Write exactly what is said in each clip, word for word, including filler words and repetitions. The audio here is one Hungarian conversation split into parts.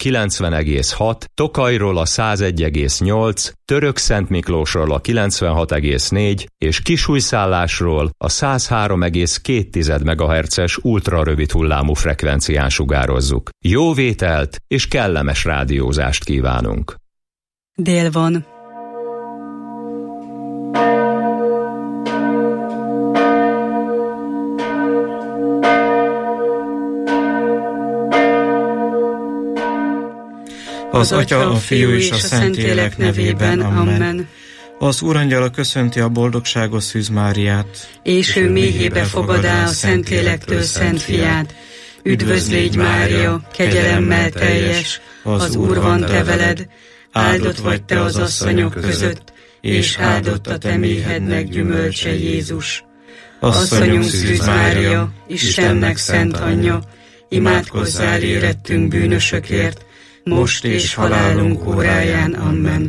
kilencven egész hat, Tokajról a százegy egész nyolc, Törökszentmiklósról a kilencvenhat egész négy és Kisújszállásról a száz három egész két megahertzes ultrarövid hullámú frekvencián sugározzuk. Jó vételt és kellemes rádiózást kívánunk! Dél van. Az Atya, a Fiú és a Szentlélek nevében. Amen. Az Úrangyala köszönti a boldogságos Szűz Máriát. És ő méhébe fogadá a Szentlélektől Szent Fiát. Üdvözl légy, Mária, kegyelemmel teljes, az Úr van te veled, áldott vagy te az asszonyok között, és áldott a te méhednek gyümölcse, Jézus. Asszonyunk Szűz Mária, Istennek szent anyja, imádkozzál érettünk bűnösökért, most és halálunk óráján. Amen.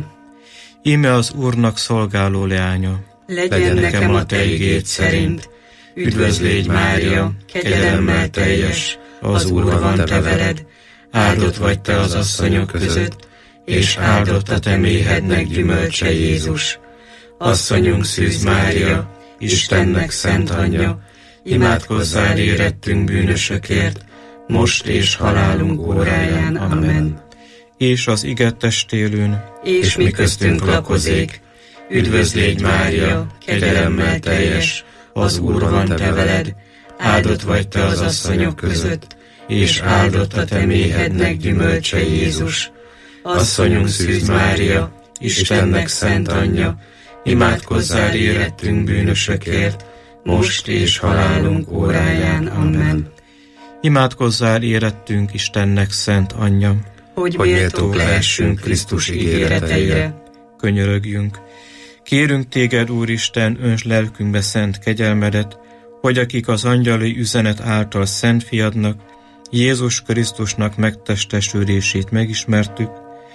Íme az Úrnak szolgáló leánya. Legyen nekem a te igéd szerint. Üdvözl légy, Mária, kegyelemmel teljes, az Úr van te veled, áldott vagy te az asszonyok között, és áldott a te méhednek gyümölcse, Jézus. Asszonyunk Szűz Mária, Istennek szent anyja, imádkozzál érettünk bűnösökért, most és halálunk óráján. Amen. És az ige testélőn, és mi köztünk lakozék. Üdvözl légy, Mária, kegyelemmel teljes, az Úr van te veled, áldott vagy te az asszonyok között, és áldott a te méhednek gyümölcse, Jézus. Asszonyunk Szűz Mária, Istennek szent anyja, imádkozzál érettünk bűnösökért, most és halálunk óráján. Amen. Imádkozzál érettünk Istennek szent anyja, hogy méltók lehessünk Krisztus ígéreteire. Könyörögjünk. Kérünk téged, Úristen, önts lelkünkbe szent kegyelmedet, hogy akik az angyali üzenet által szent fiadnak, Jézus Krisztusnak megtestesülését megismertük,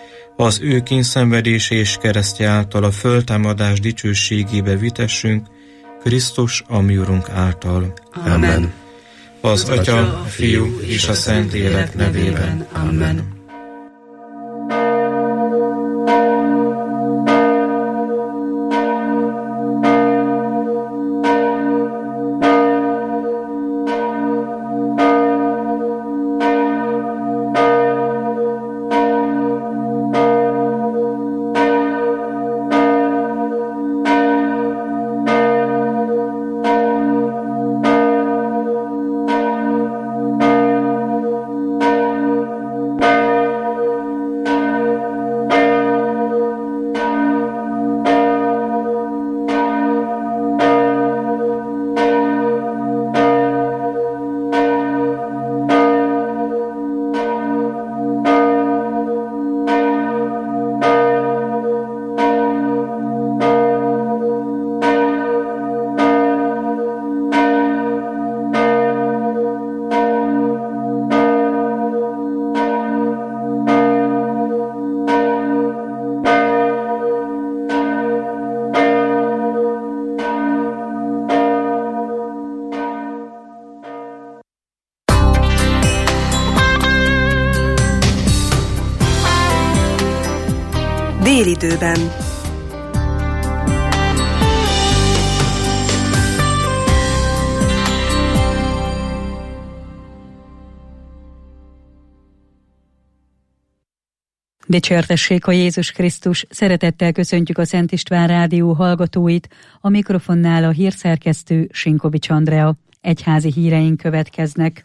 az ő kínszenvedése és keresztje által a föltámadás dicsőségébe vitessünk, Krisztus a mi Urunk által. Amen. Az Atya, a Fiú és a Szentlélek nevében. Amen. Délidőben. Dicsértessék a Jézus Krisztus! Szeretettel köszöntjük a Szent István Rádió hallgatóit, a mikrofonnál a hírszerkesztő Sinkovics Andrea. Egyházi híreink következnek.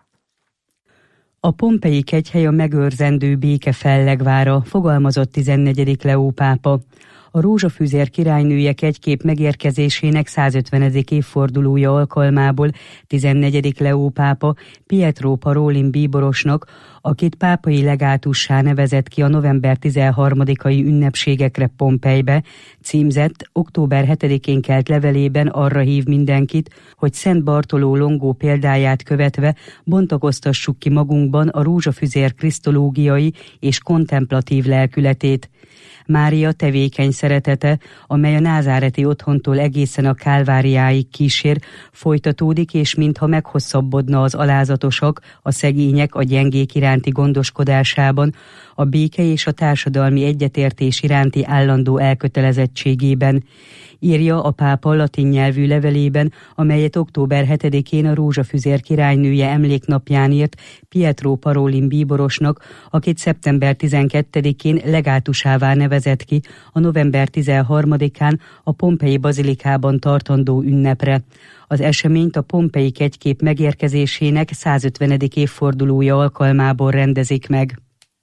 A Pompei kegyhely a megőrzendő béke fellegvára, fogalmazott tizennegyedik Leó pápa. A Rózsafüzér királynője kegykép megérkezésének százötvenedik évfordulója alkalmából tizennegyedik Leó pápa Pietro Parolin bíborosnak, akit pápai legátussá nevezett ki a november tizenharmadikai ünnepségekre Pompejbe, címzett, október hetedikén kelt levelében arra hív mindenkit, hogy Szent Bartoló Longó példáját követve bontakoztassuk ki magunkban a rózsafüzér krisztológiai és kontemplatív lelkületét. Mária tevékeny szeretete, amely a názáreti otthontól egészen a Kálváriáig kísér, folytatódik, és mintha meghosszabbodna az alázatosak, a szegények, a gyengék iránti gondoskodásában, a béke és a társadalmi egyetértés iránti állandó elkötelezettségében. Írja a pápa latin nyelvű levelében, amelyet október hetedikén a Rózsafüzér királynője emléknapján írt Pietro Parolin bíborosnak, akit szeptember tizenkettedikén legátusává nevezett ki a november tizenharmadikán a Pompei bazilikában tartandó ünnepre. Az eseményt a Pompei kegykép megérkezésének százötvenedik évfordulója alkalmából rendezik meg.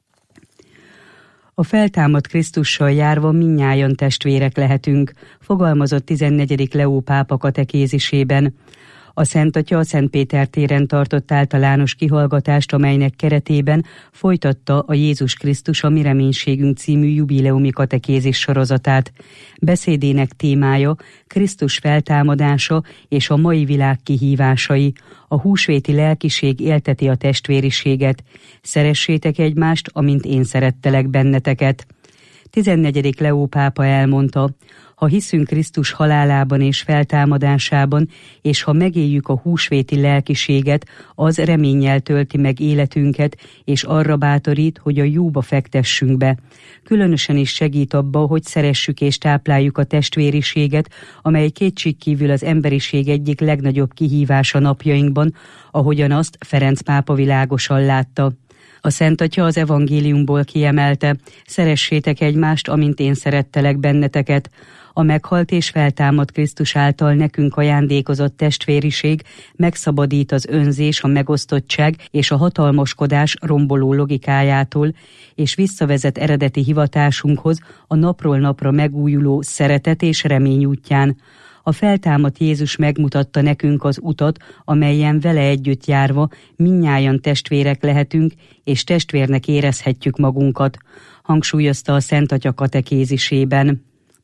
A feltámadt Krisztussal járva mindnyájan testvérek lehetünk, fogalmazott tizennegyedik Leó pápa katekézisében. A Szent Atya a Szent Péter téren tartott általános kihallgatást, amelynek keretében folytatta a Jézus Krisztus a mi reménységünk című jubileumi katekézis sorozatát. Beszédének témája Krisztus feltámadása és a mai világ kihívásai. A húsvéti lelkiség élteti a testvériséget. Szeressétek egymást, amint én szerettelek benneteket. tizennegyedik Leó pápa elmondta: ha hiszünk Krisztus halálában és feltámadásában, és ha megéljük a húsvéti lelkiséget, az reménnyel tölti meg életünket, és arra bátorít, hogy a jóba fektessünk be. Különösen is segít abba, hogy szeressük és tápláljuk a testvériséget, amely kétségkívül az emberiség egyik legnagyobb kihívása napjainkban, ahogyan azt Ferenc pápa világosan látta. A Szent Atya az evangéliumból kiemelte: szeressétek egymást, amint én szerettelek benneteket. A meghalt és feltámadt Krisztus által nekünk ajándékozott testvériség megszabadít az önzés, a megosztottság és a hatalmaskodás romboló logikájától, és visszavezet eredeti hivatásunkhoz, a napról napra megújuló szeretet és remény útján. A feltámadt Jézus megmutatta nekünk az utat, amelyen vele együtt járva mindnyájan testvérek lehetünk, és testvérnek érezhetjük magunkat, hangsúlyozta a Szent Atya katekézisében.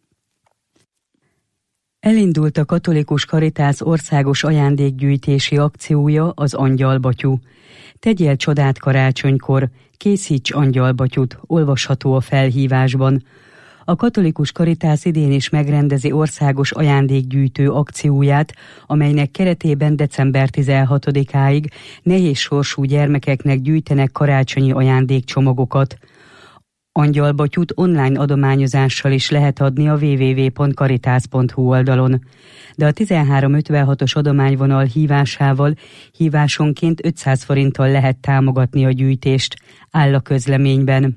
Elindult a Katolikus Caritas országos ajándékgyűjtési akciója, az Angyalbatyú. Tegyél csodát karácsonykor, készíts angyalbatyút, olvasható a felhívásban. A Katolikus Caritas idén is megrendezi országos ajándékgyűjtő akcióját, amelynek keretében december tizenhatodikáig nehéz sorsú gyermekeknek gyűjtenek karácsonyi ajándékcsomagokat. Angyalbatyút online adományozással is lehet adni a double-u double-u double-u pont caritas pont hu oldalon. De a tizenhárom ötvenhatos adományvonal hívásával hívásonként ötszáz forinttal lehet támogatni a gyűjtést, áll a közleményben.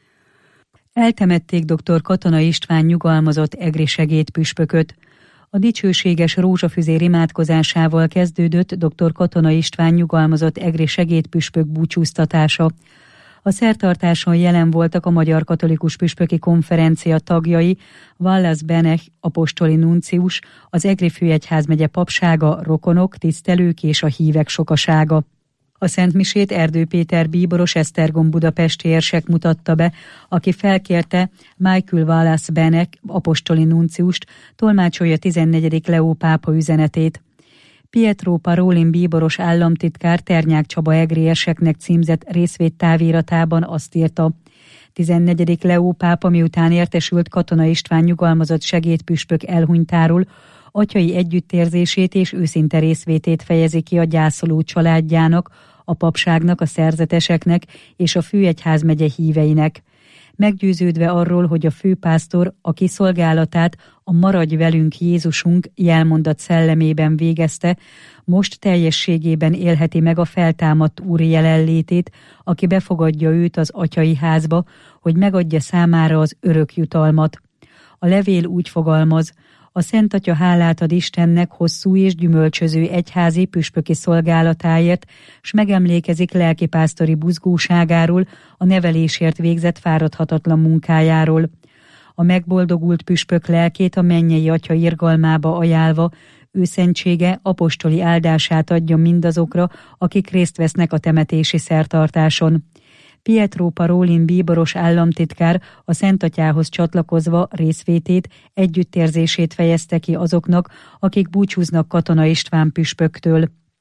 Eltemették dr. Katona István nyugalmazott egri segédpüspököt. A dicsőséges rózsafüzér imádkozásával kezdődött dr. Katona István nyugalmazott egri segédpüspök búcsúztatása. A szertartáson jelen voltak a Magyar Katolikus Püspöki Konferencia tagjai, Wallace Benech apostoli nuncius, az Egri főegyházmegye papsága, rokonok, tisztelők és a hívek sokasága. A szentmisét Erdő Péter bíboros Esztergom budapesti érsek mutatta be, aki felkérte Michael Wallace Benech apostoli nunciust, tolmácsolja tizennegyedik Leó pápa üzenetét. Pietro Parolin bíboros államtitkár Ternyák Csaba egri érseknek címzett részvédtáviratában azt írta: tizennegyedik Leó pápa miután értesült Katona István nyugalmazott segédpüspök elhunytáról, atyai együttérzését és őszinte részvétét fejezi ki a gyászoló családjának, a papságnak, a szerzeteseknek és a főegyházmegye híveinek. Meggyőződve arról, hogy a főpásztor a kiszolgálatát a Maradj velünk Jézusunk jelmondat szellemében végezte, most teljességében élheti meg a feltámadt Úr jelenlétét, aki befogadja őt az atyai házba, hogy megadja számára az örök jutalmat. A levél úgy fogalmaz: a Szent Atya hálát ad Istennek hosszú és gyümölcsöző egyházi püspöki szolgálatáért, s megemlékezik lelkipásztori buzgóságáról, a nevelésért végzett fáradhatatlan munkájáról. A megboldogult püspök lelkét a mennyei Atya irgalmába ajánlva, ő szentsége apostoli áldását adja mindazokra, akik részt vesznek a temetési szertartáson. Pietro Parolin bíboros államtitkár a Szent Atyához csatlakozva részvétét, együttérzését fejezte ki azoknak, akik búcsúznak Katona István püspöktől.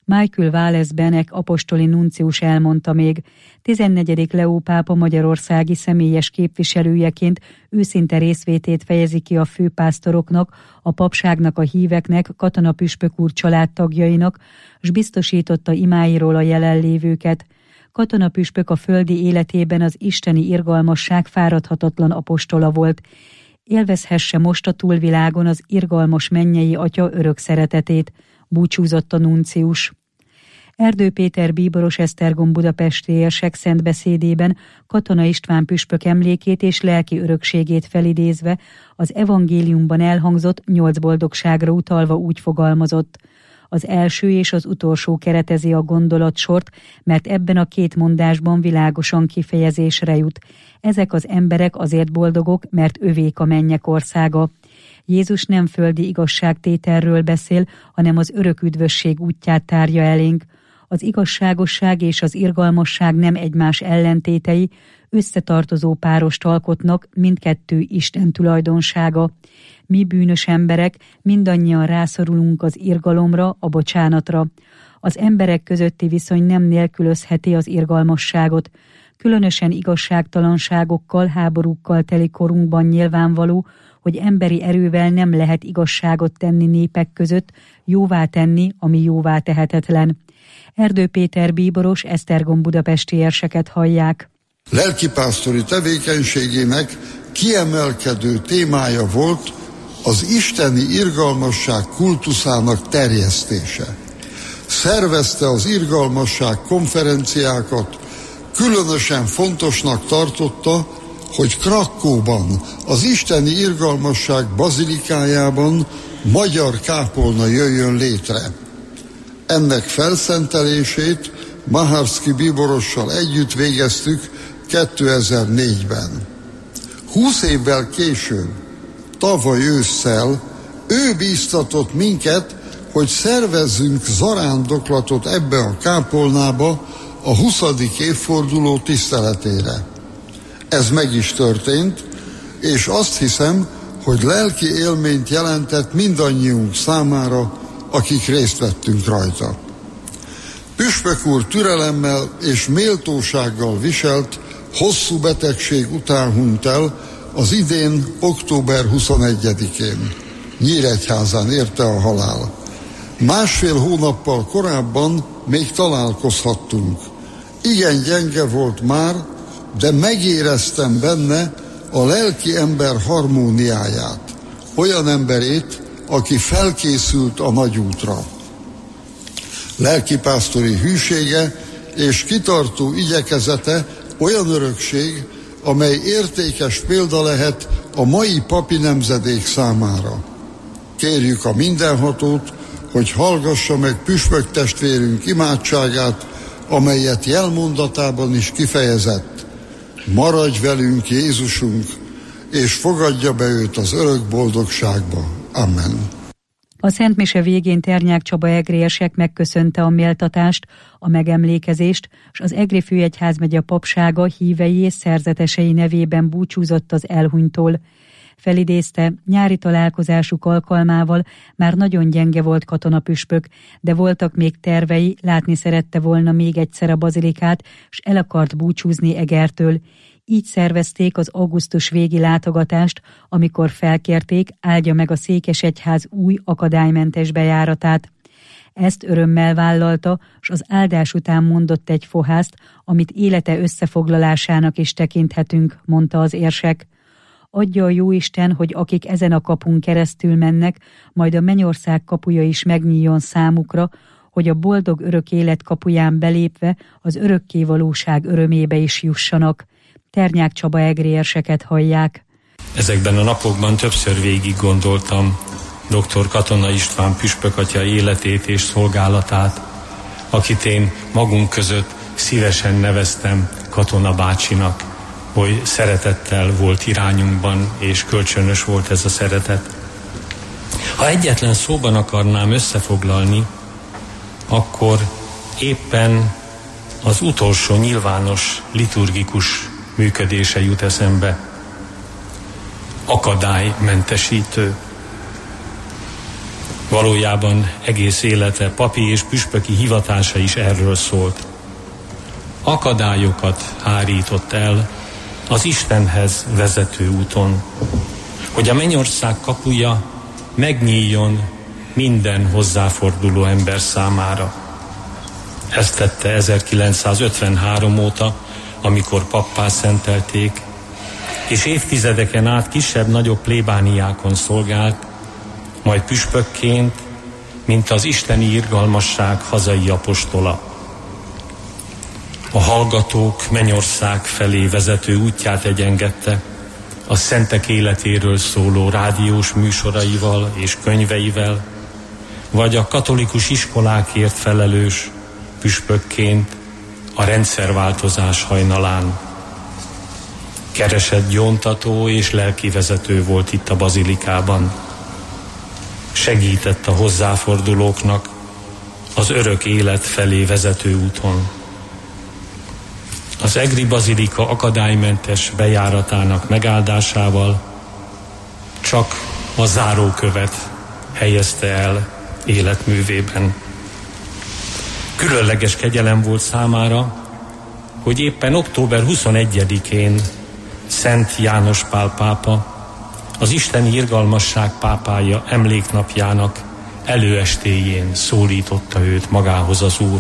Michael Wallace Benek apostoli nuncius elmondta még, tizennegyedik Leó pápa magyarországi személyes képviselőjeként őszinte részvétét fejezi ki a főpásztoroknak, a papságnak, a híveknek, katonapüspök úr családtagjainak, s biztosította imáiról a jelenlévőket. Katonapüspök a földi életében az isteni irgalmasság fáradhatatlan apostola volt. Élvezhesse most a túlvilágon az irgalmas mennyei atya örök szeretetét, búcsúzott a nuncius. Erdő Péter bíboros Esztergom budapesti érsek szent beszédében Katona István püspök emlékét és lelki örökségét felidézve az evangéliumban elhangzott nyolc boldogságra utalva úgy fogalmazott: az első és az utolsó keretezi a gondolatsort, mert ebben a két mondásban világosan kifejezésre jut. Ezek az emberek azért boldogok, mert övék a mennyek országa. Jézus nem földi igazságtételről beszél, hanem az örök üdvösség útját tárja elénk. Az igazságosság és az irgalmasság nem egymás ellentétei, összetartozó párost alkotnak, mindkettő Isten tulajdonsága. Mi bűnös emberek mindannyian rászorulunk az irgalomra, a bocsánatra. Az emberek közötti viszony nem nélkülözheti az irgalmasságot. Különösen igazságtalanságokkal, háborúkkal teli korunkban nyilvánvaló, hogy emberi erővel nem lehet igazságot tenni népek között, jóvá tenni, ami jóvá tehetetlen. Erdő Péter bíboros Esztergom budapesti érseket hallják. Lelkipásztori tevékenységének kiemelkedő témája volt az isteni irgalmasság kultuszának terjesztése. Szervezte az irgalmasság konferenciákat, különösen fontosnak tartotta, hogy Krakkóban, az isteni irgalmasság bazilikájában magyar kápolna jöjjön létre. Ennek felszentelését Maharszky bíborossal együtt végeztük kétezer-négyben. Húsz évvel később, tavaly ősszel, ő bíztatott minket, hogy szervezzünk zarándoklatot ebbe a kápolnába a huszadik évforduló tiszteletére. Ez meg is történt, és azt hiszem, hogy lelki élményt jelentett mindannyiunk számára, akik részt vettünk rajta. Püspök úr türelemmel és méltósággal viselt, hosszú betegség után hunyt el az idén október huszonegyedikén. Nyíregyházán érte a halál. Másfél hónappal korábban még találkozhattunk. Igen gyenge volt már, de megéreztem benne a lelki ember harmóniáját, olyan emberét, aki felkészült a nagy útra. Lelkipásztori hűsége és kitartó igyekezete olyan örökség, amely értékes példa lehet a mai papi nemzedék számára. Kérjük a mindenhatót, hogy hallgassa meg püspök testvérünk imádságát, amelyet jelmondatában is kifejezett: maradj velünk, Jézusunk, és fogadja be őt az örök boldogságba. Amen. A Szent Mise végén Ternyák Csaba egrérsek megköszönte a méltatást, a megemlékezést, és az Egri főegyházmegye papsága hívei és szerzetesei nevében búcsúzott az elhunytól. Felidézte, nyári találkozásuk alkalmával már nagyon gyenge volt katonapüspök, de voltak még tervei, látni szerette volna még egyszer a bazilikát, s el akart búcsúzni Egertől. Így szervezték az augusztus végi látogatást, amikor felkérték, áldja meg a székesegyház új akadálymentes bejáratát. Ezt örömmel vállalta, s az áldás után mondott egy fohászt, amit élete összefoglalásának is tekinthetünk, mondta az érsek. Adja a Jóisten, hogy akik ezen a kapun keresztül mennek, majd a mennyország kapuja is megnyíljon számukra, hogy a boldog örök élet kapuján belépve az örökké valóság örömébe is jussanak. Ternyák Csaba egri érseket hallják. Ezekben a napokban többször végig gondoltam dr. Katona István püspökatya életét és szolgálatát, akit én magunk között szívesen neveztem Katona bácsinak, hogy szeretettel volt irányunkban, és kölcsönös volt ez a szeretet. Ha egyetlen szóban akarnám összefoglalni, akkor éppen az utolsó nyilvános liturgikus működése jut eszembe. Akadálymentesítő. Valójában egész élete, papi és püspöki hivatása is erről szólt. Akadályokat hárított el az Istenhez vezető úton, hogy a mennyország kapuja megnyíljon minden hozzáforduló ember számára. Ezt tette ezerkilencszázötvenhárom óta, amikor pappá szentelték, és évtizedeken át kisebb-nagyobb plébániákon szolgált, majd püspökként, mint az isteni irgalmasság hazai apostola. A hallgatók mennyország felé vezető útját egyengedte, a szentek életéről szóló rádiós műsoraival és könyveivel, vagy a katolikus iskolákért felelős püspökként a rendszerváltozás hajnalán. Keresett gyóntató és lelkivezető volt itt a bazilikában. Segített a hozzáfordulóknak az örök élet felé vezető úton. Az egri bazilika akadálymentes bejáratának megáldásával csak a zárókövet helyezte el életművében. Különleges kegyelem volt számára, hogy éppen október huszonegyedikén Szent János Pál pápa, az isteni irgalmasság pápája emléknapjának előestéjén szólította őt magához az Úr.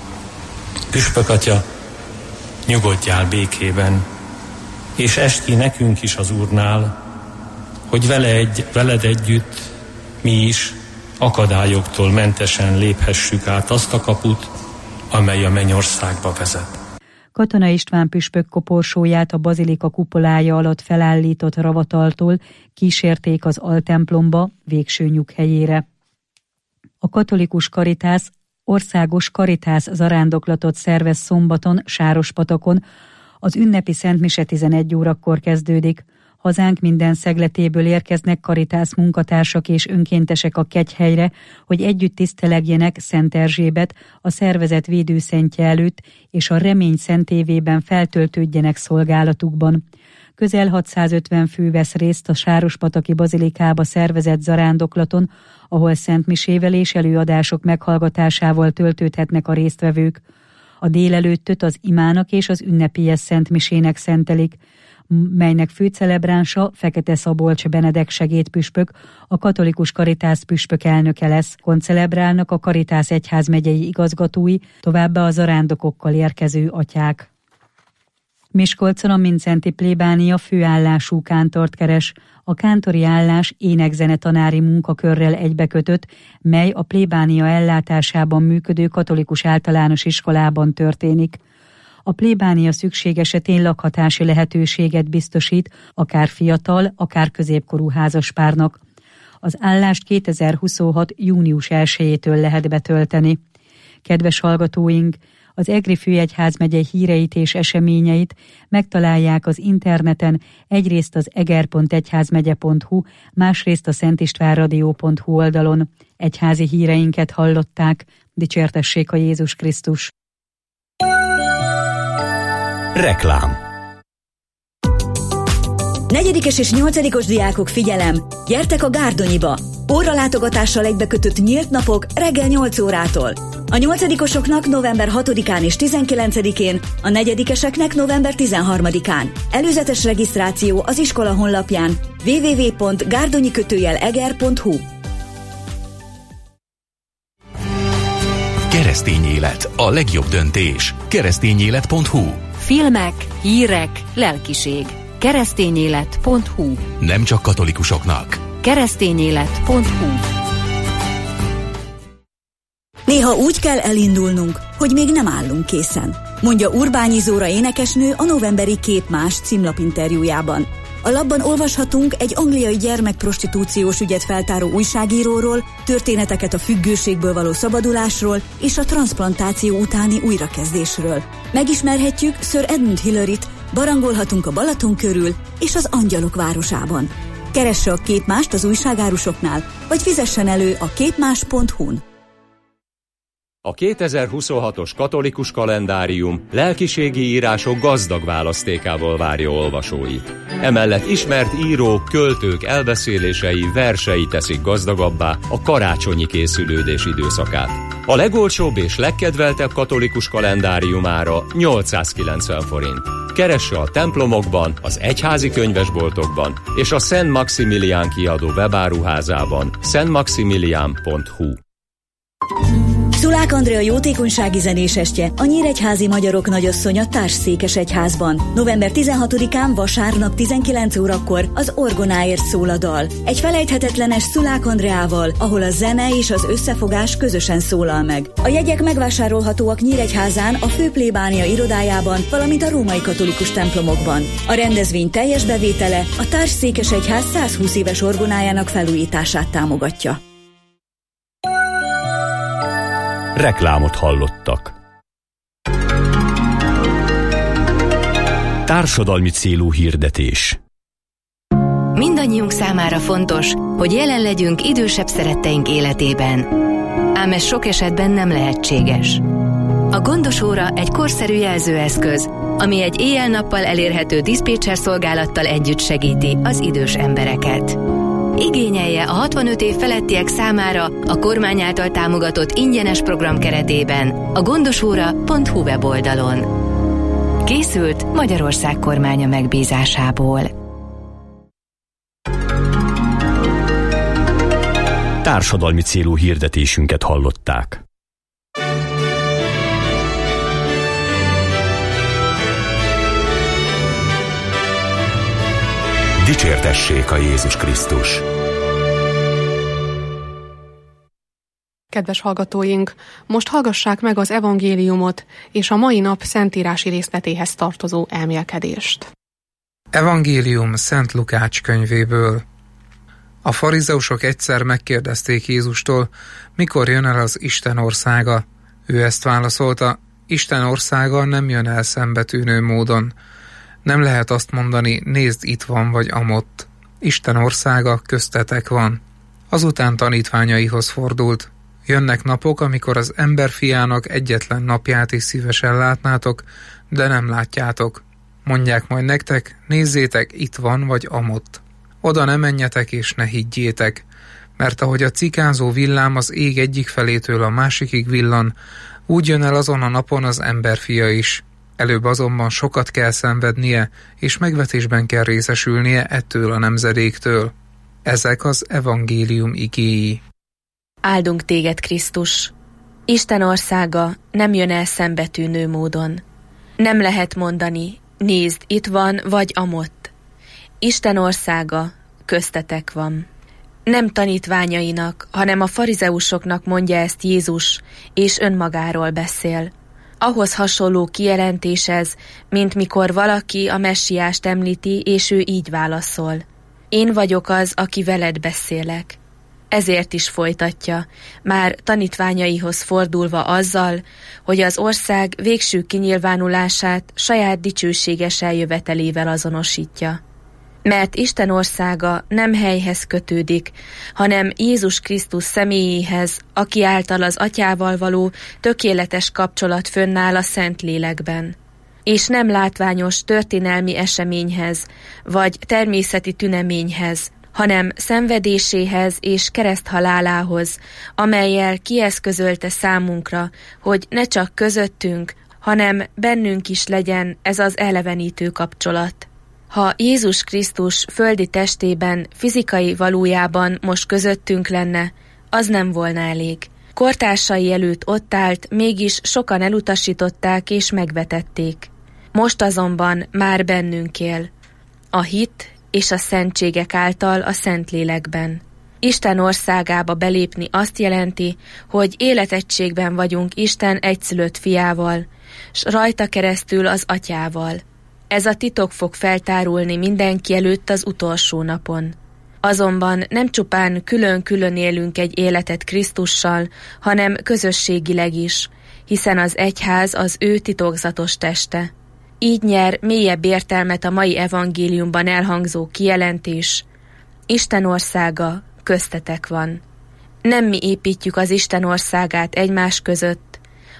Püspök atya, nyugodjál békében, és est ki nekünk is az Úrnál, hogy vele egy, veled együtt mi is akadályoktól mentesen léphessük át azt a kaput, amely a mennyországba vezet. Katona István püspök koporsóját a bazilika kupolája alatt felállított ravataltól kísérték az altemplomba, végső nyughelyére. A katolikus karitász országos karitász zarándoklatot szervez szombaton Sárospatakon. Az ünnepi szentmise tizenegy órakor kezdődik. Hazánk minden szegletéből érkeznek karitász munkatársak és önkéntesek a kegyhelyre, hogy együtt tisztelegjenek Szent Erzsébet, a szervezet védőszentje előtt, és a remény szentévében feltöltődjenek szolgálatukban. Közel hatszázötven fő vesz részt a Sárospataki bazilikába szervezett zarándoklaton, ahol szentmisével és előadások meghallgatásával töltődhetnek a résztvevők. A délelőttöt az imának és az ünnepélyes szentmisének szentelik, melynek főcelebránsa Fekete Szabolcs Benedek segédpüspök, a katolikus karitász püspök elnöke lesz. Koncelebrálnak a Karitász egyházmegyei igazgatói, továbbá a zarándokokkal érkező atyák. Miskolcon a Mincenti plébánia főállású kántort keres. A kántori állás énekzene tanári munkakörrel egybekötött, mely a plébánia ellátásában működő katolikus általános iskolában történik. A plébánia szükség esetén lakhatási lehetőséget biztosít, akár fiatal, akár középkorú házaspárnak. Az állást kétezer-huszonhat. június elsejétől lehet betölteni. Kedves hallgatóink, az Egri Főegyházmegye híreit és eseményeit megtalálják az interneten, egyrészt az eger pont egyházmegye pont hu, másrészt a szentistvánradio pont hu oldalon. Egyházi híreinket hallották, dicsértessék a Jézus Krisztus. Reklám. Negyedikes és nyolcadikos diákok, figyelem! Gyertek a Gárdonyiba! Óralátogatással egybekötött nyílt napok reggel nyolc órától. A nyolcadikosoknak november hatodikán és tizenkilencedikén, a negyedikeseknek november tizenharmadikán. Előzetes regisztráció az iskola honlapján double-u double-u double-u pont gárdonyi kötőjel eger pont hu. Keresztény élet, a legjobb döntés. keresztényélet pont hu. Filmek, hírek, lelkiség. keresztényélet pont hu. Nem csak katolikusoknak. keresztényélet pont hu. Néha úgy kell elindulnunk, hogy még nem állunk készen, mondja Urbányi Zóra énekesnő a novemberi Kép Más címlapinterjújában. A labban olvashatunk egy angliai gyermekprostitúciós ügyet feltáró újságíróról, történeteket a függőségből való szabadulásról és a transzplantáció utáni újrakezdésről. Megismerhetjük Sir Edmund Hillaryt, barangolhatunk a Balaton körül és az Angyalok városában. Keresse a Képmást az újságárusoknál, vagy fizessen elő a képmás pont hu-n. A kétezer-huszonhatos katolikus kalendárium lelkiségi írások gazdag választékával várja olvasóit. Emellett ismert írók, költők elbeszélései, versei teszik gazdagabbá a karácsonyi készülődés időszakát. A legolcsóbb és legkedveltebb katolikus kalendáriumára nyolcszázkilencven forint. Keresse a templomokban, az egyházi könyvesboltokban és a Szent Maximilián kiadó webáruházában szent maximilián pont hu. Szulák Andrea jótékonysági zenésestje, a Nyíregyházi Magyarok Nagyasszonya Társszékesegyházban. november tizenhatodikán vasárnap tizenkilenc órakor az orgonáért szól a dal. Egy felejthetetlenes Szulák Andreával, ahol a zene és az összefogás közösen szólal meg. A jegyek megvásárolhatóak Nyíregyházán, a főplébánia irodájában, valamint a római katolikus templomokban. A rendezvény teljes bevétele a Társszékesegyház százhúsz éves orgonájának felújítását támogatja. Reklámot hallottak. Társadalmi célú hirdetés. Mindannyiunk számára fontos, hogy jelen legyünk idősebb szeretteink életében. Ám ez sok esetben nem lehetséges. A Gondos óra egy korszerű jelzőeszköz, ami egy éjjel-nappal elérhető diszpécser szolgálattal együtt segíti az idős embereket. Igényelje a hatvanöt év felettiek számára a kormány által támogatott ingyenes program keretében a gondosóra pont hu weboldalon. Készült Magyarország kormánya megbízásából. Társadalmi célú hirdetésünket hallották. Dicsértessék a Jézus Krisztus! Kedves hallgatóink, most hallgassák meg az evangéliumot és a mai nap szentírási részletéhez tartozó elmélkedést. Evangélium Szent Lukács könyvéből. A farizeusok egyszer megkérdezték Jézustól, mikor jön el az Isten országa. Ő ezt válaszolta, Isten országa nem jön el szembetűnő módon. Nem lehet azt mondani, nézd, itt van vagy amott. Isten országa köztetek van. Azután tanítványaihoz fordult. Jönnek napok, amikor az emberfiának egyetlen napját is szívesen látnátok, de nem látjátok. Mondják majd nektek, nézzétek, itt van vagy amott. Oda ne menjetek és ne higgyétek, mert ahogy a cikázó villám az ég egyik felétől a másikig villan, úgy jön el azon a napon az emberfia is. Előbb azonban sokat kell szenvednie, és megvetésben kell részesülnie ettől a nemzedéktől. Ezek az evangélium igéi. Áldunk téged, Krisztus! Isten országa nem jön el szembetűnő módon. Nem lehet mondani, nézd, itt van vagy amott. Isten országa köztetek van. Nem tanítványainak, hanem a farizeusoknak mondja ezt Jézus, és önmagáról beszél. Ahhoz hasonló kijelentés ez, mint mikor valaki a messiást említi, és ő így válaszol. Én vagyok az, aki veled beszélek. Ezért is folytatja, már tanítványaihoz fordulva azzal, hogy az ország végső kinyilvánulását saját dicsőséges eljövetelével azonosítja. Mert Isten országa nem helyhez kötődik, hanem Jézus Krisztus személyéhez, aki által az Atyával való tökéletes kapcsolat fönnáll a Szentlélekben. És nem látványos történelmi eseményhez, vagy természeti tüneményhez, hanem szenvedéséhez és kereszthalálához, amellyel kieszközölte számunkra, hogy ne csak közöttünk, hanem bennünk is legyen ez az elevenítő kapcsolat. Ha Jézus Krisztus földi testében, fizikai valójában most közöttünk lenne, az nem volna elég. Kortársai előtt ott állt, mégis sokan elutasították és megvetették. Most azonban már bennünk él. A hit és a szentségek által a Szentlélekben. Isten országába belépni azt jelenti, hogy életegységben vagyunk Isten egyszülött fiával, s rajta keresztül az Atyával. Ez a titok fog feltárulni mindenki előtt az utolsó napon. Azonban nem csupán külön-külön élünk egy életet Krisztussal, hanem közösségileg is, hiszen az egyház az ő titokzatos teste. Így nyer mélyebb értelmet a mai evangéliumban elhangzó kijelentés: Isten országa köztetek van. Nem mi építjük az Isten országát egymás között,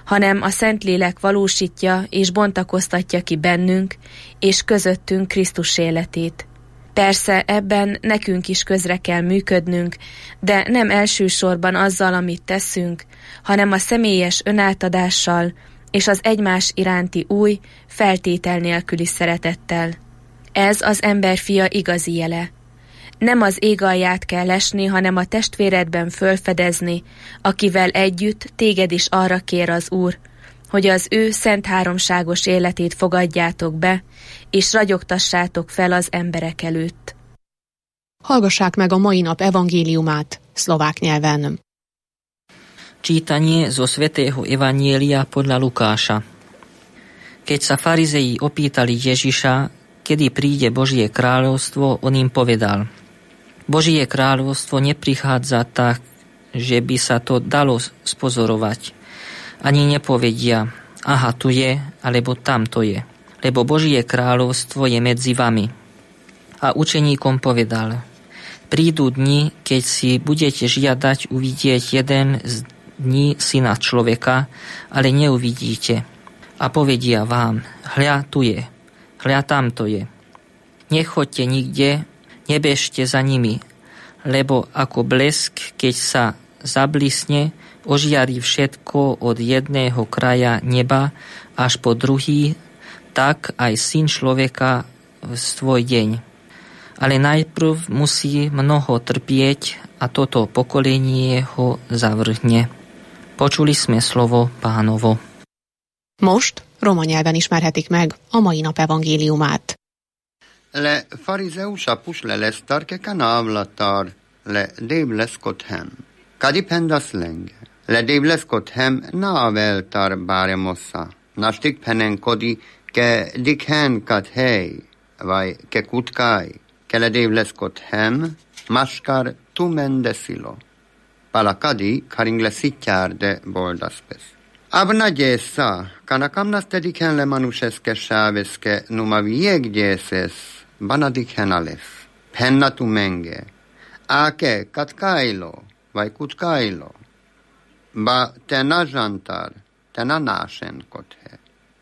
hanem a Szentlélek valósítja és bontakoztatja ki bennünk és közöttünk Krisztus életét. Persze ebben nekünk is közre kell működnünk, de nem elsősorban azzal, amit teszünk, hanem a személyes önátadással és az egymás iránti új, feltétel nélküli szeretettel. Ez az emberfia igazi jele. Nem az ég alját kell esni, hanem a testvéredben fölfedezni, akivel együtt téged is arra kér az Úr, hogy az ő szent háromságos életét fogadjátok be, és ragyogtassátok fel az emberek előtt. Hallgassák meg a mai nap evangéliumát szlovák nyelven. Čítanie zo svätého Evanjelia podľa Lukáša. Keď sa farizei opýtali Ježiša, kedy príde Božie kráľovstvo, on im povedal: Božie kráľovstvo neprichádza tak, že by sa to dalo spozorovať. Ani nepovedia: aha, tu je, alebo tam to je. Lebo Božie kráľovstvo je medzi vami. A učeníkom povedal: prídu dni, keď si budete žiadať uvidieť jeden z dní syna človeka, ale neuvidíte. A povedia vám: hľa, tu je, hľa, tam to je. Nechoďte nikde, nebežte za nimi, lebo ako blesk, keď sa zablisne, ožiari všetko od jedného kraja neba až po druhý, tak aj syn človeka v svoj deň. Ale najprv musí mnoho trpieť a toto pokolenie ho zavrhne. Počuli sme slovo Pánovo. Most roma nyelven ismerhetik meg a mai nap evangéliumát. Le farizeusa pusle lestar ke kanavlatar le débleszkothem. Kadipendas lenge. Le débleszkothem na aveltar báremossa. Nastik penen kodi ke dikhen kat hei, vai ke kutkaj. Ke le débleszkothem maskar tu mendesilo. Palakadi karingle sitjárde boldaspes. Abnagyesa, kanakamnas tedikhen le manuseske sáveske numa vieggyészes, banadikhen alef. Penna tu menge. Ake katkailo, vai kutkailo. Ba te nazsantar, te nanásen kothe.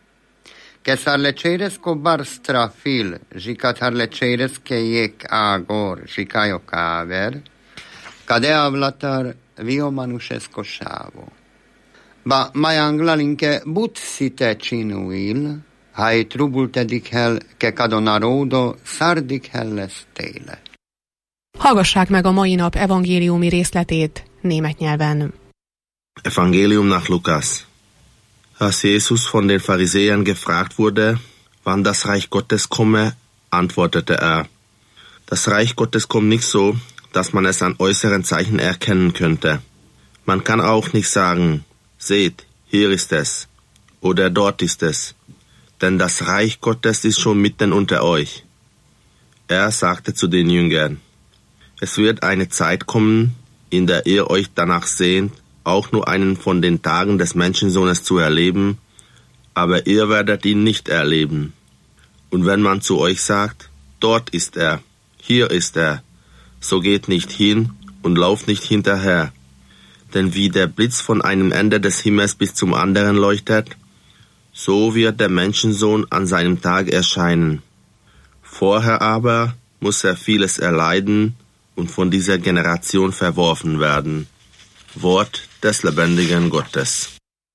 Kesar lecséresko barstra fil, zsikathar lecséreske jek ágor, zsikajo káver, kade avlatar viomanusesko sávo. Ba majanglalinke but szite csinuil, hai trubultedik hel, ke kadonaródo szardik helles téle. Hallgassák meg a mai nap evangéliumi részletét német nyelven. Evangelium nach Lukas. Als Jesus von den Pharisäern gefragt wurde, wann das Reich Gottes komme, antwortete er: Das Reich Gottes kommt nicht so, dass man es an äußeren Zeichen erkennen könnte. Man kann auch nicht sagen: Seht, hier ist es, oder dort ist es, denn das Reich Gottes ist schon mitten unter euch. Er sagte zu den Jüngern: Es wird eine Zeit kommen, in der ihr euch danach sehnt, auch nur einen von den Tagen des Menschensohnes zu erleben, aber ihr werdet ihn nicht erleben. Und wenn man zu euch sagt: Dort ist er, hier ist er, so geht nicht hin und lauft nicht hinterher. Denn wie der Blitz von einem Ende des Himmels bis zum anderen leuchtet, so wird der Menschensohn an seinem Tag erscheinen. Vorher aber muss er vieles erleiden und von dieser Generation verworfen werden. Wort des lebendigen Gottes.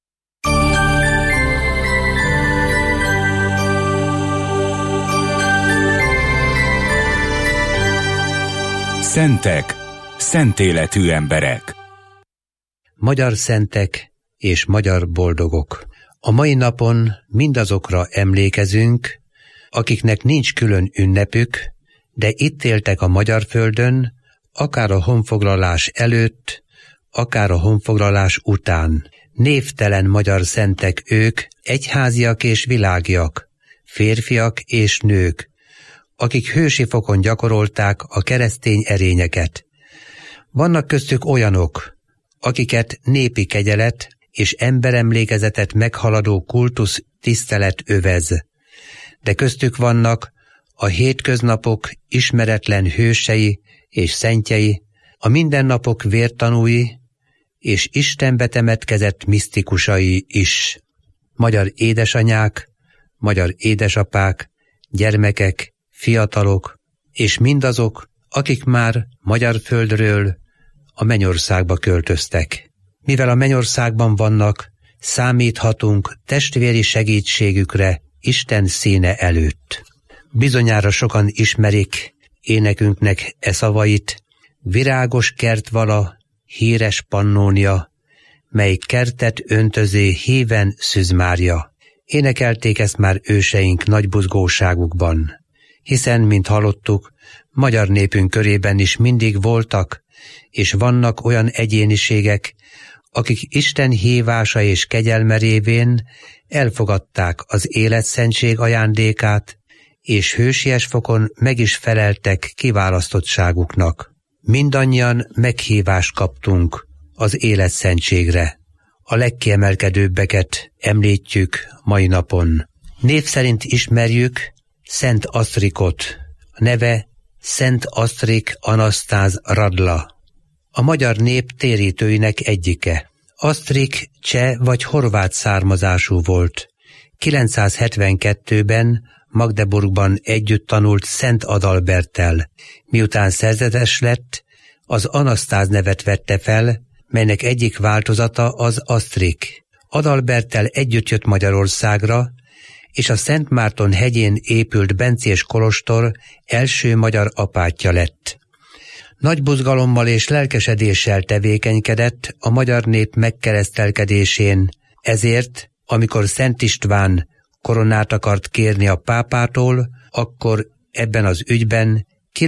Szentek, szent életű emberek. Magyar szentek és magyar boldogok. A mai napon mindazokra emlékezünk, akiknek nincs külön ünnepük, de itt éltek a magyar földön, akár a honfoglalás előtt, akár a honfoglalás után. Névtelen magyar szentek ők, egyháziak és világiak, férfiak és nők, akik hősi fokon gyakorolták a keresztény erényeket. Vannak köztük olyanok, akiket népi kegyelet és emberemlékezetet meghaladó kultusz tisztelet övez, de köztük vannak a hétköznapok ismeretlen hősei és szentjei, a mindennapok vértanúi és Istenbe temetkezett misztikusai is. Magyar édesanyák, magyar édesapák, gyermekek, fiatalok, és mindazok, akik már magyar földről a mennyországba költöztek. Mivel a mennyországban vannak, számíthatunk testvéri segítségükre Isten színe előtt. Bizonyára sokan ismerik énekünknek e szavait: virágos kert vala, híres Pannónia, mely kertet öntözé híven Szűzmárja. Énekelték ezt már őseink nagy buzgóságukban, hiszen, mint hallottuk, magyar népünk körében is mindig voltak, és vannak olyan egyéniségek, akik Isten hívása és kegyelme révén elfogadták az életszentség ajándékát, és hősies fokon meg is feleltek kiválasztottságuknak. Mindannyian meghívást kaptunk az életszentségre. A legkiemelkedőbbeket említjük mai napon. Név szerint ismerjük Szent Asztrikot, a neve Szent Asztrik Anasztáz Radla. A magyar nép térítőinek egyike. Asztrik cseh vagy horvát származású volt. kilencszázhetvenkettőben Magdeburgban együtt tanult Szent Adalberttel. Miután szerzetes lett, az Anasztáz nevet vette fel, melynek egyik változata az Asztrik. Adalberttel együtt jött Magyarországra, és a Szent Márton hegyén épült bencés kolostor első magyar apátja lett. Nagy buzgalommal és lelkesedéssel tevékenykedett a magyar nép megkeresztelkedésén, ezért, amikor Szent István koronát akart kérni a pápától, akkor ebben az ügyben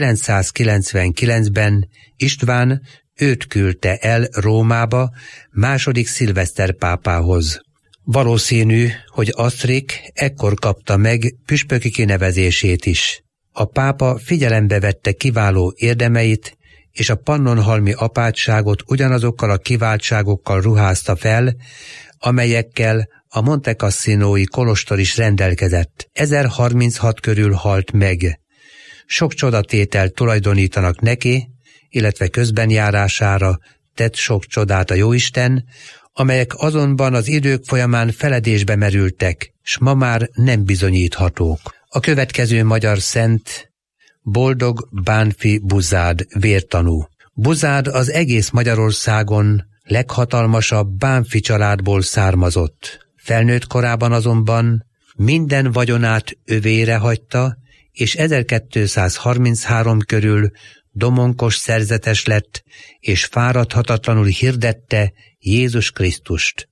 kilencszázkilencvenkilencben István őt küldte el Rómába második Szilveszter pápához. Valószínű, hogy Asztrik ekkor kapta meg püspöki kinevezését is. A pápa figyelembe vette kiváló érdemeit, és a pannonhalmi apátságot ugyanazokkal a kiváltságokkal ruházta fel, amelyekkel a Monte Cassinói kolostor is rendelkezett. ezerharminchat körül halt meg. Sok csodatételt tulajdonítanak neki, illetve közbenjárására tett sok csodát a Jóisten, amelyek azonban az idők folyamán feledésbe merültek, s ma már nem bizonyíthatók. A következő magyar szent Boldog Bánffy Buzád vértanú. Buzád az egész Magyarországon leghatalmasabb Bánffy családból származott. Felnőtt korában azonban minden vagyonát övére hagyta, és ezerkétszázharminchárom körül domonkos szerzetes lett, és fáradhatatlanul hirdette Jézus Krisztust.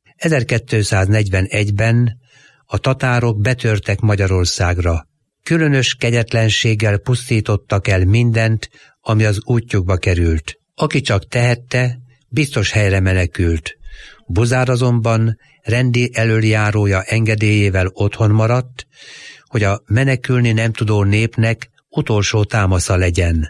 ezerkétszáznegyvenegyben a tatárok betörtek Magyarországra. Különös kegyetlenséggel pusztítottak el mindent, ami az útjukba került. Aki csak tehette, biztos helyre menekült. Buzád azonban rendi elöljárója engedélyével otthon maradt, hogy a menekülni nem tudó népnek utolsó támasza legyen.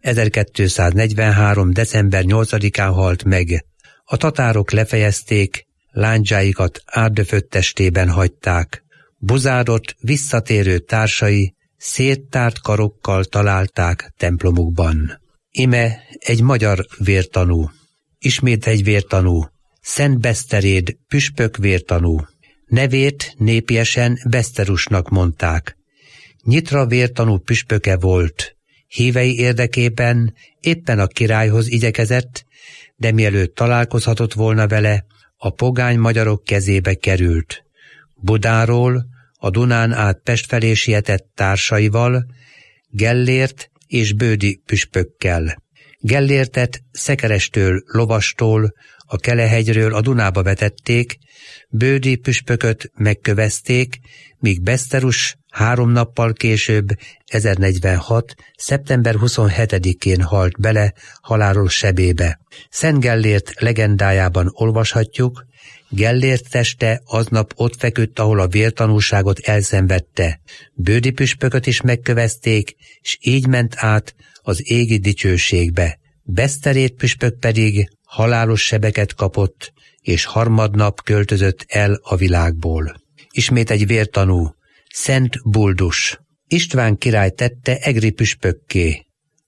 ezerkétszáznegyvenhárom. december nyolcadikán halt meg. A tatárok lefejezték, lándzsáikat átdöfött testében hagyták. Buzádot visszatérő társai széttárt karokkal találták templomukban. Ime egy magyar vértanú. Ismét egy vértanú. Szent Beszteréd püspök vértanú. Nevét népiesen Beszterusnak mondták. Nyitra vértanú püspöke volt. Hívei érdekében éppen a királyhoz igyekezett, de mielőtt találkozhatott volna vele, a pogány magyarok kezébe került. Budáról a Dunán át Pest felé sietett társaival, Gellért és Bődi püspökkel. Gellértet Szekerestől, Lovastól, a Kelehegyről a Dunába vetették, Bődi püspököt megkövezték, míg Beszterus három nappal később, ezernegyvenhat. szeptember huszonhetedikén halt bele halálos sebébe. Szent Gellért legendájában olvashatjuk, Gellért teste aznap ott feküdt, ahol a vértanúságot elszenvedte. Bődi püspököt is megkövezték, s így ment át az égi dicsőségbe. Beszterét püspök pedig halálos sebeket kapott, és harmadnap költözött el a világból. Ismét egy vértanú, Szent Buldus. István király tette egri püspökké.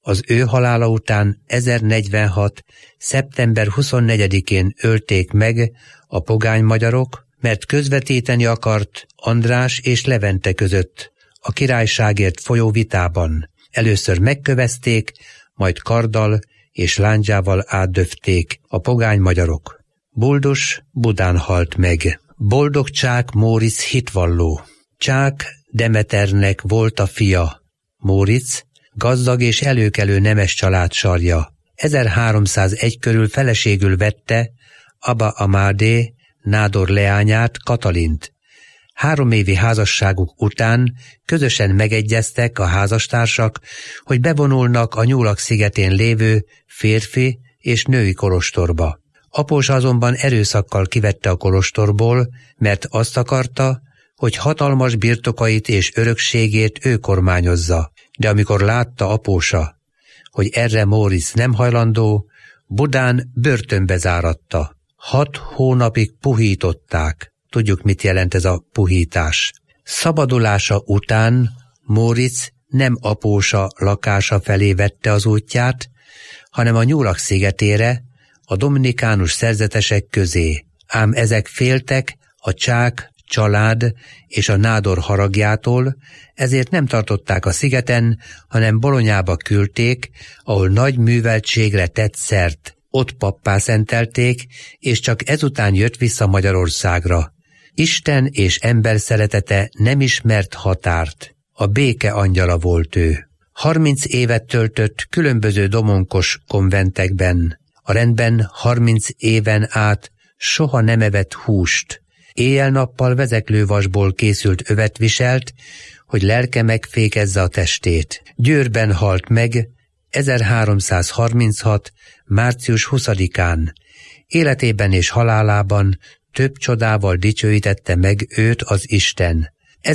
Az ő halála után ezernegyvenhat. szeptember huszonnegyedikén ölték meg a pogány magyarok, mert közvetíteni akart András és Levente között a királyságért folyó vitában. Először megkövezték, majd karddal és lándzsával átdöfték a pogány magyarok. Boldus Budán halt meg. Boldog Csák Móricz hitvalló. Csák Demeternek volt a fia. Móricz gazdag és előkelő nemes család sarja. ezerháromszázegy körül feleségül vette Aba Amádé nádor leányát, Katalint. Három évi házasságuk után közösen megegyeztek a házastársak, hogy bevonulnak a Nyulak szigetén lévő férfi és női kolostorba. Apósa azonban erőszakkal kivette a kolostorból, mert azt akarta, hogy hatalmas birtokait és örökségét ő kormányozza. De amikor látta apósa, hogy erre Móricz nem hajlandó, Budán börtönbe záratta. Hat hónapig puhították. Tudjuk, mit jelent ez a puhítás. Szabadulása után Móricz nem apósa lakása felé vette az útját, hanem a Nyulak szigetére, a dominikánus szerzetesek közé. Ám ezek féltek a Csák család és a nádor haragjától, ezért nem tartották a szigeten, hanem Bolonyába küldték, ahol nagy műveltségre tett szert. Ott pappá szentelték, és csak ezután jött vissza Magyarországra. Isten és ember szeretete nem ismert határt. A béke angyala volt ő. Harminc évet töltött különböző domonkos konventekben. A rendben harminc éven át soha nem evett húst. Éjjel-nappal vezeklővasból készült övet viselt, hogy lelke megfékezze a testét. Győrben halt meg ezerháromszázharminchat. március huszadikán. Életében és halálában több csodával dicsőítette meg őt az Isten.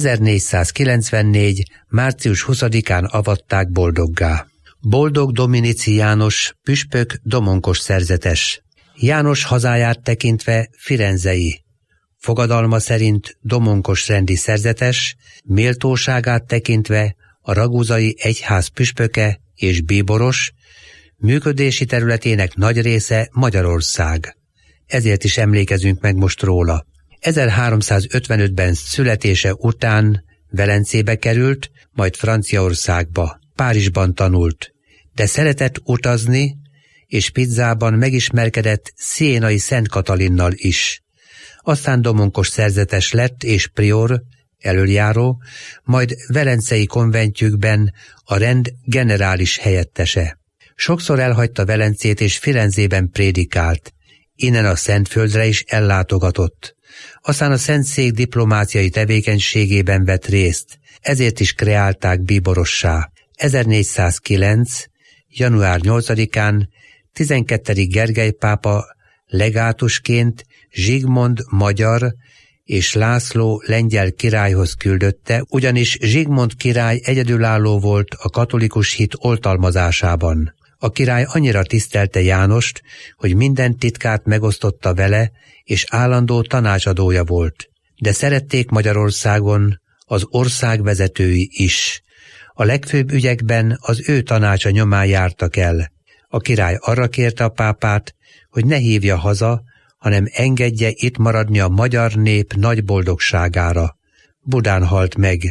ezernégyszázkilencvennégy. március huszadikán avatták boldoggá. Boldog Dominici János püspök domonkos szerzetes. János hazáját tekintve firenzei. Fogadalma szerint domonkos rendi szerzetes, méltóságát tekintve a raguzai egyház püspöke és bíboros, működési területének nagy része Magyarország. Ezért is emlékezünk meg most róla. ezerháromszázötvenötben születése után Velencébe került, majd Franciaországba, Párizsban tanult, de szeretett utazni, és Pizzában megismerkedett Sziénai Szent Katalinnal is. Aztán domonkos szerzetes lett és prior, elöljáró, majd velencei konventjükben a rend generális helyettese. Sokszor elhagyta Velencét és Firenzében prédikált, innen a Szentföldre is ellátogatott. Aztán a Szentszék diplomáciai tevékenységében vett részt, ezért is kreálták bíborossá. ezernégyszázkilenc. január nyolcadikán tizenkettedik Gergely pápa legátusként Zsigmond magyar és László lengyel királyhoz küldötte, ugyanis Zsigmond király egyedülálló volt a katolikus hit oltalmazásában. A király annyira tisztelte Jánost, hogy minden titkát megosztotta vele, és állandó tanácsadója volt. De szerették Magyarországon az ország vezetői is. A legfőbb ügyekben az ő tanácsa nyomán jártak el. A király arra kérte a pápát, hogy ne hívja haza, hanem engedje itt maradni a magyar nép nagy boldogságára. Budán halt meg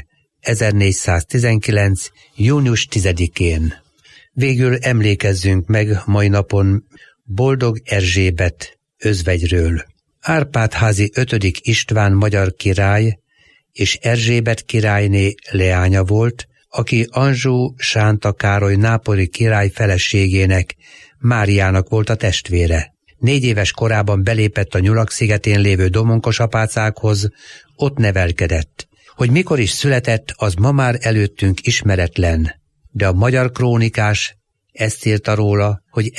ezernégyszáztizenkilenc. június tizedikén. Végül emlékezzünk meg mai napon Boldog Erzsébet özvegyről. Árpád-házi ötödik István magyar király és Erzsébet királyné leánya volt, aki Anjou Sánta Károly nápolyi király feleségének, Máriának volt a testvére. Négy éves korában belépett a Nyulak szigetén lévő domonkos apácákhoz, ott nevelkedett. Hogy mikor is született, az ma már előttünk ismeretlen, de a magyar krónikás ezt írta róla, hogy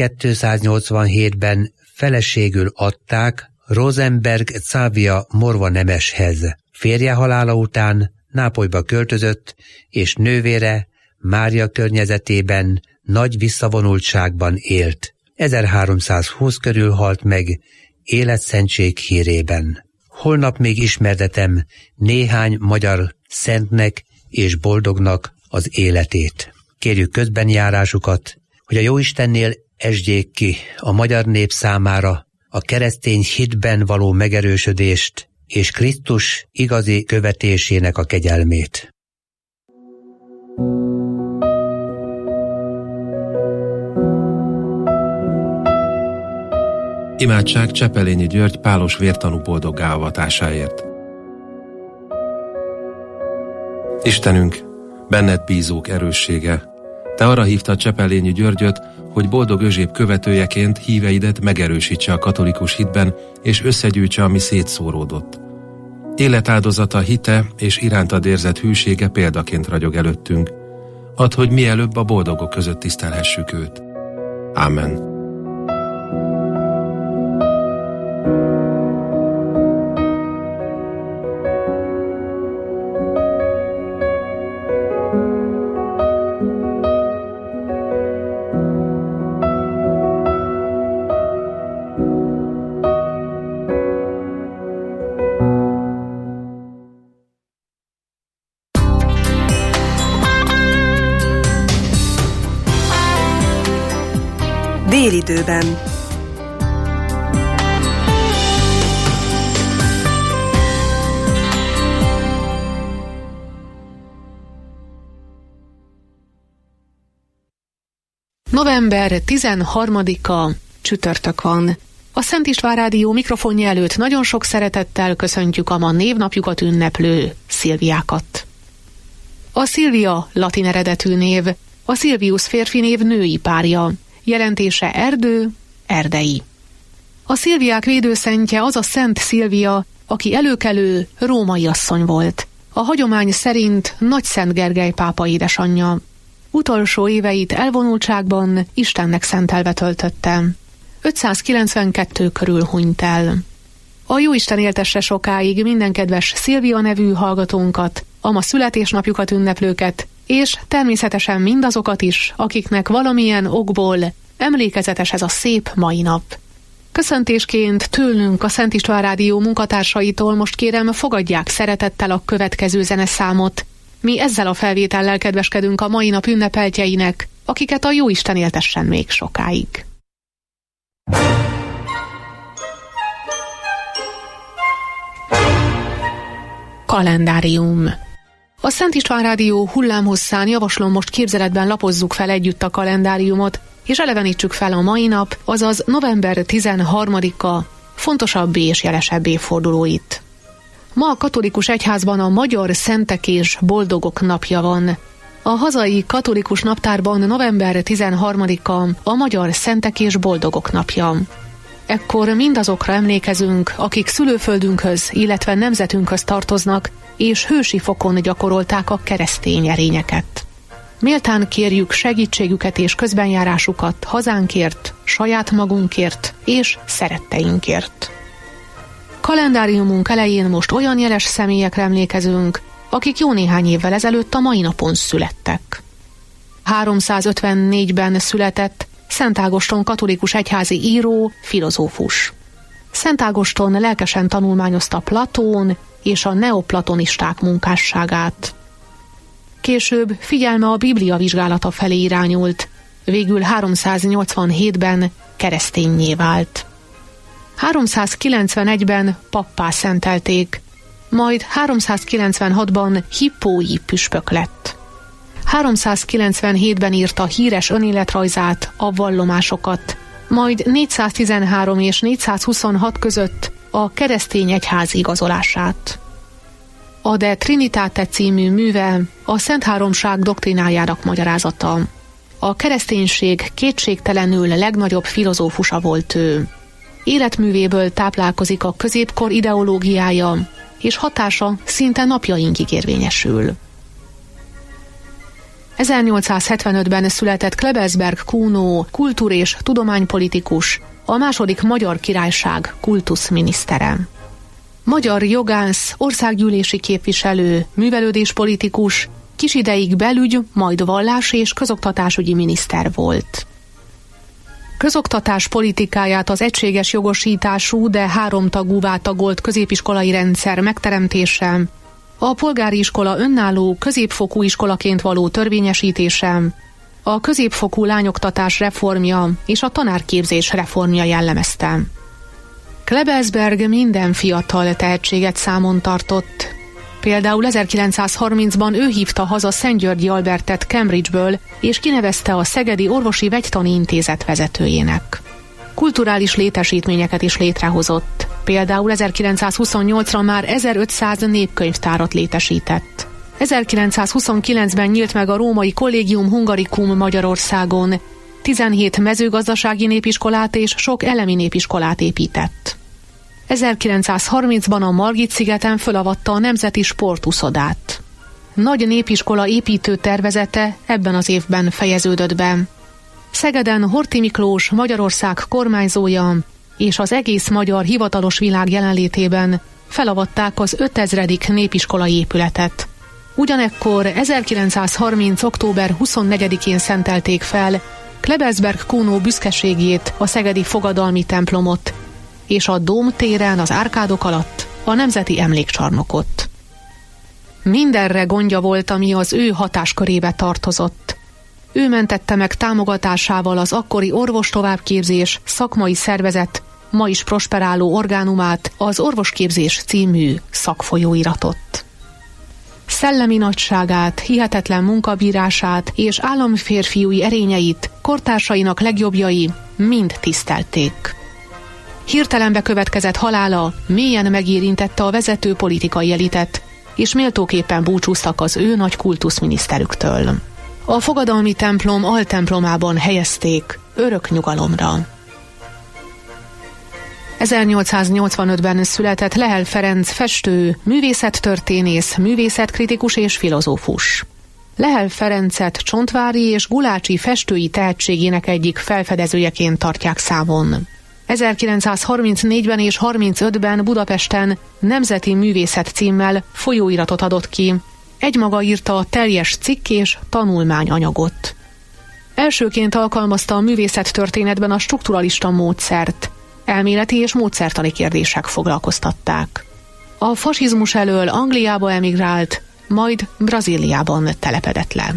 ezerkétszáznyolcvanhétben feleségül adták Rosenberg Cávia morva nemeshez. Férje halála után Nápolyba költözött, és nővére Mária környezetében nagy visszavonultságban élt. ezerháromszázhúsz körül halt meg életszentség hírében. Holnap még ismertetem néhány magyar szentnek és boldognak az életét. kérjük közbenjárásukat, hogy a Jóistennél esdjék ki a magyar nép számára a keresztény hitben való megerősödést és Krisztus igazi követésének a kegyelmét. Imádság Csepelényi György pálos vértanú boldoggá avatásáért. Istenünk, benned bízók erőssége, te arra hívtad Csepelényi Györgyöt, hogy boldog Özséb követőjeként híveidet megerősítse a katolikus hitben, és összegyűjtse, ami szétszóródott. Életáldozata, hite és irántad érzett hűsége példaként ragyog előttünk. Add, hogy mielőbb a boldogok között tisztelhessük őt. Ámen. Délidőben. November tizenharmadika csütörtök van. A Szent István Rádió mikrofonja előtt nagyon sok szeretettel köszöntjük a ma névnapjukat ünneplő Szilviákat. A Szilvia latin eredetű név, a Silvius férfi név női párja. Jelentése erdő, erdei. A Szilviák védőszentje az a Szent Szilvia, aki előkelő római asszony volt. A hagyomány szerint Nagy Szent Gergely pápa édesanyja. Utolsó éveit elvonultságban Istennek szentelve töltötte. ötszázkilencvenkettő körül hunyt el. A Jóisten éltesse sokáig minden kedves Szilvia nevű hallgatónkat, a ma születésnapjukat ünneplőket, és természetesen mindazokat is, akiknek valamilyen okból emlékezetes ez a szép mai nap. Köszöntésként tőlünk, a Szent István Rádió munkatársaitól most kérem, fogadják szeretettel a következő zeneszámot. Mi ezzel a felvétellel kedveskedünk a mai nap ünnepeltjeinek, akiket a Jóisten éltessen még sokáig. Kalendárium. A Szent István Rádió hullámhosszán javaslom, most képzeletben lapozzuk fel együtt a kalendáriumot, és elevenítsük fel a mai nap, azaz november tizenharmadika fontosabbé és jelesebb évfordulóit. Ma a katolikus egyházban a magyar szentek és boldogok napja van. A hazai katolikus naptárban november tizenharmadika a magyar szentek és boldogok napja. Ekkor mindazokra emlékezünk, akik szülőföldünkhöz, illetve nemzetünkhöz tartoznak, és hősi fokon gyakorolták a keresztény erényeket. Méltán kérjük segítségüket és közbenjárásukat hazánkért, saját magunkért és szeretteinkért. Kalendáriumunk elején most olyan jeles személyekre emlékezünk, akik jó néhány évvel ezelőtt a mai napon születtek. háromszázötvennégyben született Szent Ágoston katolikus egyházi író, filozófus. Szent Ágoston lelkesen tanulmányozta Platón és a neoplatonisták munkásságát. Később figyelme a Biblia vizsgálata felé irányult, végül háromszáznyolcvanhétben kereszténnyé vált. háromszázkilencvenegyben pappá szentelték, majd háromszázkilencvenhatban hippói püspök lett. háromszázkilencvenhétben írta híres önéletrajzát, a Vallomásokat, majd négyszáztizenhárom és négyszázhuszonhat között a keresztény egyház igazolását. A De Trinitate című műve a Szent Háromság doktrinájának magyarázata. A kereszténység kétségtelenül legnagyobb filozófusa volt ő. Életművéből táplálkozik a középkor ideológiája, és hatása szinte napjainkig érvényesül. ezernyolcszázhetvenötben született Klebelsberg Kuno, kultúr- és tudománypolitikus, a második Magyar Királyság kultuszminisztere. Magyar jogász, országgyűlési képviselő, művelődéspolitikus, kis ideig belügy, majd vallás- és közoktatásügyi miniszter volt. Közoktatás politikáját az egységes jogosítású, de háromtagúvá tagolt középiskolai rendszer megteremtése, a polgári iskola önálló, középfokú iskolaként való törvényesítése, a középfokú lányoktatás reformja és a tanárképzés reformja jellemezte. Klebelsberg minden fiatal tehetséget számon tartott. Például ezerkilencszázharmincban ő hívta haza Szent-Györgyi Albertet Cambridgeből, és kinevezte a Szegedi Orvosi Vegytani Intézet vezetőjének. Kulturális létesítményeket is létrehozott. Például ezerkilencszázhuszonnyolcra már ezerötszáz népkönyvtárat létesített. ezerkilencszázhuszonkilencben nyílt meg a római Collegium Hungaricum Magyarországon, tizenhét mezőgazdasági népiskolát és sok elemi népiskolát épített. ezerkilencszázharmincban a Margit-szigeten fölavatta a Nemzeti Sportuszodát. Nagy népiskola építő tervezete ebben az évben fejeződött be. Szegeden Horthy Miklós, Magyarország kormányzója és az egész magyar hivatalos világ jelenlétében felavatták az ötezredik népiskolai épületet. Ugyanekkor ezerkilencszázharminc. október huszonnegyedikén szentelték fel Klebelsberg Kuno büszkeségét, a szegedi fogadalmi templomot, és a Dóm téren az árkádok alatt a Nemzeti Emlékcsarnokot. Mindenre gondja volt, ami az ő hatáskörébe tartozott. Ő mentette meg támogatásával az akkori orvostovábbképzés szakmai szervezet, ma is prosperáló orgánumát, az Orvosképzés című szakfolyóiratot. Szellemi nagyságát, hihetetlen munkabírását és államférfiúi erényeit kortársainak legjobbjai mind tisztelték. Hirtelen bekövetkezett halála mélyen megérintette a vezető politikai elitet, és méltóképpen búcsúztak az ő nagy kultuszminiszterüktől. A fogadalmi templom altemplomában helyezték örök nyugalomra. ezernyolcszáznyolcvanötben született Lehel Ferenc festő, művészettörténész, művészetkritikus és filozófus. Lehel Ferencet csontvári és gulácsi festői tehetségének egyik felfedezőjeként tartják számon. ezerkilencszázharmincnégyben és harmincötben Budapesten Nemzeti Művészet címmel folyóiratot adott ki. Egymaga írta a teljes cikk és tanulmányanyagot. Elsőként alkalmazta a művészettörténetben a strukturalista módszert. Elméleti és módszertani kérdések foglalkoztatták. A fasizmus elől Angliába emigrált, majd Brazíliában telepedett le.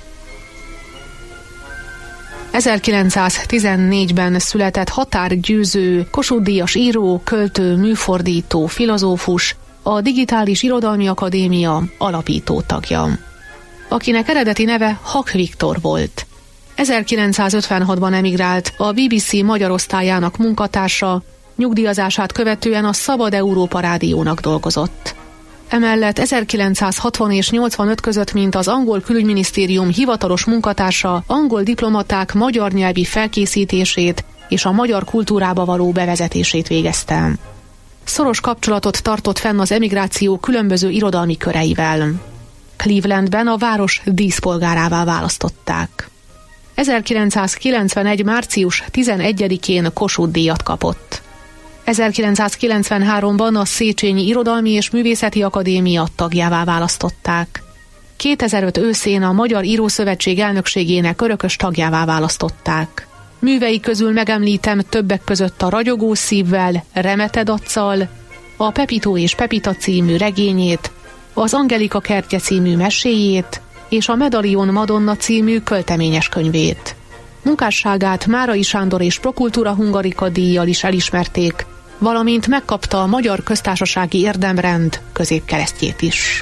ezerkilencszáztizennégyben született Határ Győző, Kossuth-díjas író, költő, műfordító, filozófus, a Digitális Irodalmi Akadémia alapító tagja, akinek eredeti neve Hak Viktor volt. ezerkilencszázötvenhatban emigrált, a bé bé cé magyar osztályának munkatársa, nyugdíjazását követően a Szabad Európa Rádiónak dolgozott. Emellett ezerkilencszázhatvan és nyolcvanöt között, mint az angol külügyminisztérium hivatalos munkatársa, angol diplomaták magyar nyelvi felkészítését és a magyar kultúrába való bevezetését végezte. Szoros kapcsolatot tartott fenn az emigráció különböző irodalmi köreivel. Clevelandben a város díszpolgárává választották. ezerkilencszázkilencvenegy. március tizenegyedikén Kossuth-díjat kapott. ezerkilencszázkilencvenháromban a Széchenyi Irodalmi és Művészeti Akadémia tagjává választották. kétezer-öt őszén a Magyar Írószövetség elnökségének örökös tagjává választották. Művei közül megemlítem többek között a Ragyogó szívvel, Remete Dacccal, a Pepito és Pepita című regényét, az Angelika kertje című meséjét és a Medalion Madonna című költeményes könyvét. Munkásságát Márai Sándor és Prokultúra Hungarika díjjal is elismerték, valamint megkapta a Magyar Köztársasági Érdemrend középkeresztjét is.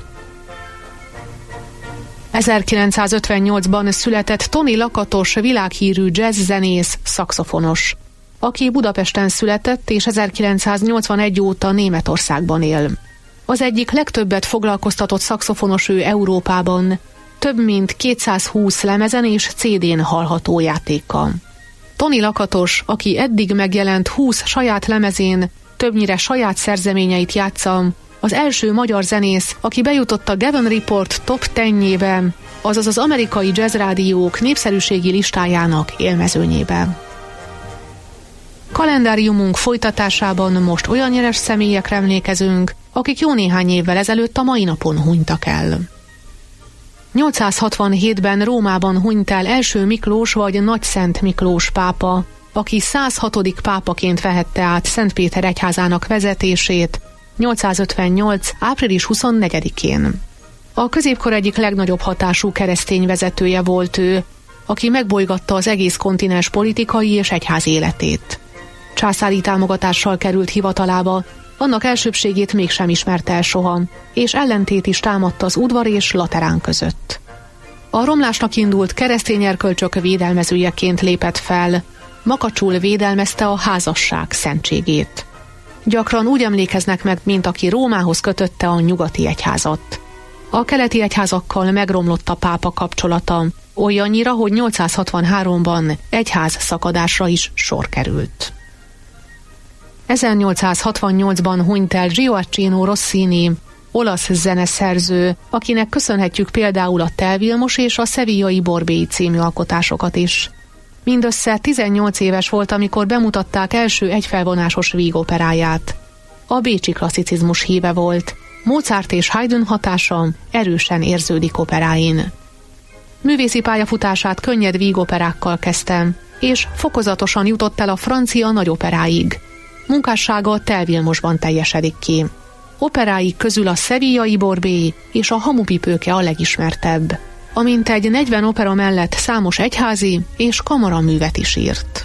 ezerkilencszázötvennyolcban született Toni Lakatos világhírű jazzzenész, szaxofonos, aki Budapesten született és ezerkilencszáznyolcvanegy óta Németországban él. Az egyik legtöbbet foglalkoztatott szaxofonos ő Európában, több mint kétszázhúsz lemezen és cé dén hallható játéka. Toni Lakatos, aki eddig megjelent húsz saját lemezén, többnyire saját szerzeményeit játsza, az első magyar zenész, aki bejutott a Gavin Report top tízjébe, azaz az amerikai jazzrádiók népszerűségi listájának élmezőnyébe. Kalendáriumunk folytatásában most olyan nyeres személyekre emlékezünk, akik jó néhány évvel ezelőtt a mai napon hunytak el. nyolcszázhatvanhétben Rómában hunyt el első Miklós vagy Nagyszent Miklós pápa, aki száz hatodik pápaként vehette át Szentpéter egyházának vezetését nyolcszázötvennyolc. április huszonnegyedikén. A középkor egyik legnagyobb hatású keresztény vezetője volt ő, aki megbolygatta az egész kontinens politikai és egyházi életét. Császári támogatással került hivatalába, annak elsőbbségét mégsem ismerte el soha, és ellentét is támadt az udvar és laterán között. A romlásnak indult keresztény erkölcsök védelmezőjeként lépett fel, makacsul védelmezte a házasság szentségét. Gyakran úgy emlékeznek meg, mint aki Rómához kötötte a nyugati egyházat. A keleti egyházakkal megromlott a pápa kapcsolata, olyannyira, hogy nyolcszázhatvanháromban egyház szakadásra is sor került. ezernyolcszázhatvannyolcban hunyt el Gioacchino Rossini, olasz zeneszerző, akinek köszönhetjük például a Tel Vilmos és a Sevillai Borbély című alkotásokat is. Mindössze tizennyolc éves volt, amikor bemutatták első egyfelvonásos vígoperáját. A bécsi klasszicizmus híve volt. Mozart és Haydn hatása erősen érződik operáin. Művészi pályafutását könnyed vígoperákkal kezdte, és fokozatosan jutott el a francia nagyoperáig. Munkássága a Tel Vilmosban teljesedik ki. Operái közül a Sevillai Borbély és a Hamupipőke a legismertebb. Amint egy negyven opera mellett számos egyházi és kamaraművet is írt.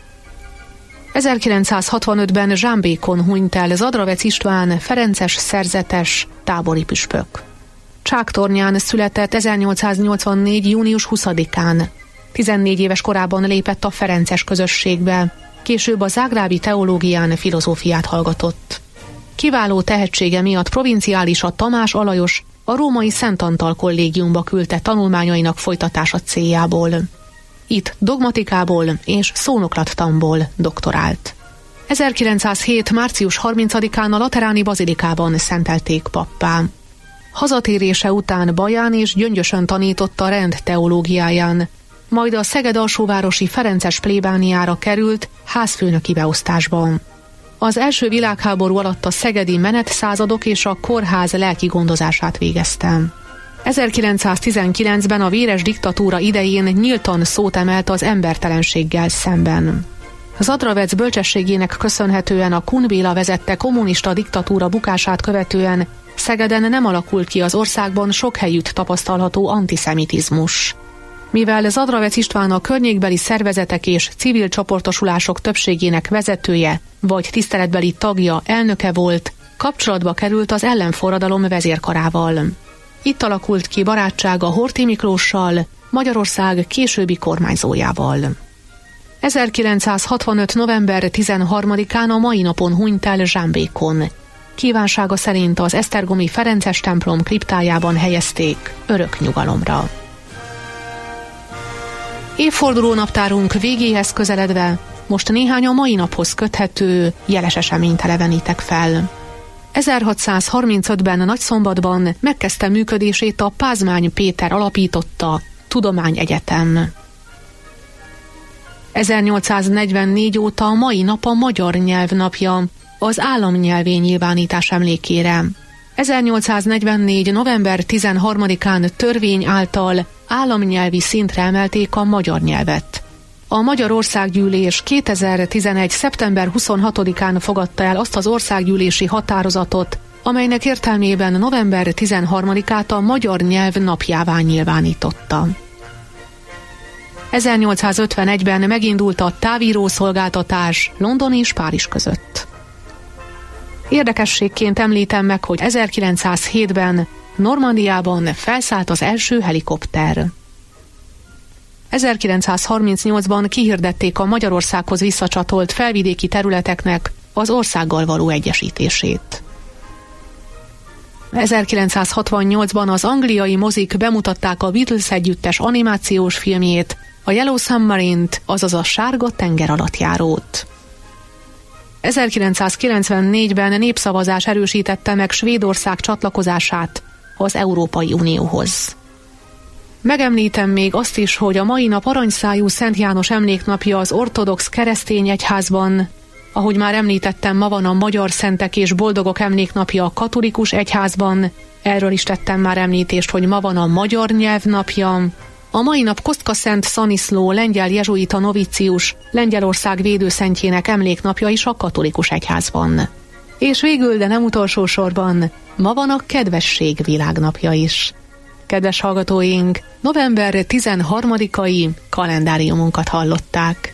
ezerkilencszázhatvanötben Jean Bacon hunyt el, Zadravec István ferences szerzetes tábori püspök. Csáktornyán született ezernyolcszáznyolcvannégy. június huszadikán. tizennégy éves korában lépett a ferences közösségbe, később a zágrábi teológián filozófiát hallgatott. Kiváló tehetsége miatt provinciálisat Tamás Alajos a római Szent Antal kollégiumba küldte tanulmányainak folytatása céljából. Itt dogmatikából és szónoklattanból doktorált. ezerkilencszázhét. március harmincadikán a Lateráni Bazilikában szentelték pappá. Hazatérése után Baján és Gyöngyösön tanította a rend teológiáján, majd a Szeged-alsóvárosi ferences plébániára került házfőnöki beosztásban. Az első világháború alatt a szegedi menetszázadok és a kórház lelki gondozását végezte. ezerkilencszáztizenkilencben a véres diktatúra idején nyíltan szót emelt az embertelenséggel szemben. Zadravec bölcsességének köszönhetően a Kun Béla vezette kommunista diktatúra bukását követően Szegeden nem alakult ki az országban sok helyütt tapasztalható antiszemitizmus. Mivel Zadravec István a környékbeli szervezetek és civil csoportosulások többségének vezetője vagy tiszteletbeli tagja, elnöke volt, kapcsolatba került az ellenforradalom vezérkarával. Itt alakult ki barátsága Horthy Miklóssal, Magyarország későbbi kormányzójával. ezerkilencszázhatvanöt. november tizenharmadikán a mai napon hunyt el Jean Bacon. Kívánsága szerint az esztergomi ferences templom kriptájában helyezték örök nyugalomra. Évforduló naptárunk végéhez közeledve most néhány a mai naphoz köthető jeles eseményt elevenítek fel. ezerhatszázharmincötben Nagyszombatban megkezdte működését a Pázmány Péter alapította Tudományegyetem. ezernyolcszáznegyvennégy óta a mai nap a magyar nyelv napja, az államnyelvé nyilvánítás emlékére. ezernyolcszáznegyvennégy. november tizenharmadikán törvény által államnyelvi szintre emelték a magyar nyelvet. A Magyar Országgyűlés kétezer-tizenegy. szeptember huszonhatodikán fogadta el azt az országgyűlési határozatot, amelynek értelmében november tizenharmadikát a magyar nyelv napjává nyilvánította. ezernyolcszázötvenegyben megindult a távírószolgáltatás London és Párizs között. Érdekességként említem meg, hogy ezerkilencszázhétben Normandiában felszállt az első helikopter. ezerkilencszázharmincnyolcban kihirdették a Magyarországhoz visszacsatolt felvidéki területeknek az országgal való egyesítését. ezerkilencszázhatvannyolcban az angliai mozik bemutatták a Beatles együttes animációs filmjét, a Yellow Submarine-t, azaz a Sárga tengeralattjárót. ezerkilencszázkilencvennégyben népszavazás erősítette meg Svédország csatlakozását az Európai Unióhoz. Megemlítem még azt is, hogy a mai nap aranyszájú Szent János emléknapja az ortodox keresztény egyházban. Ahogy már említettem, ma van a magyar szentek és boldogok emléknapja a katolikus egyházban. Erről is tettem már említést, hogy ma van a magyar nyelv napja. A mai nap Kostka Szent Szaniszló, lengyel jezsuita novícius, Lengyelország védőszentjének emléknapja is a katolikus egyházban. És végül, de nem utolsó sorban, ma van a kedvesség világnapja is. Kedves hallgatóink, november tizenharmadikai kalendáriumunkat hallották.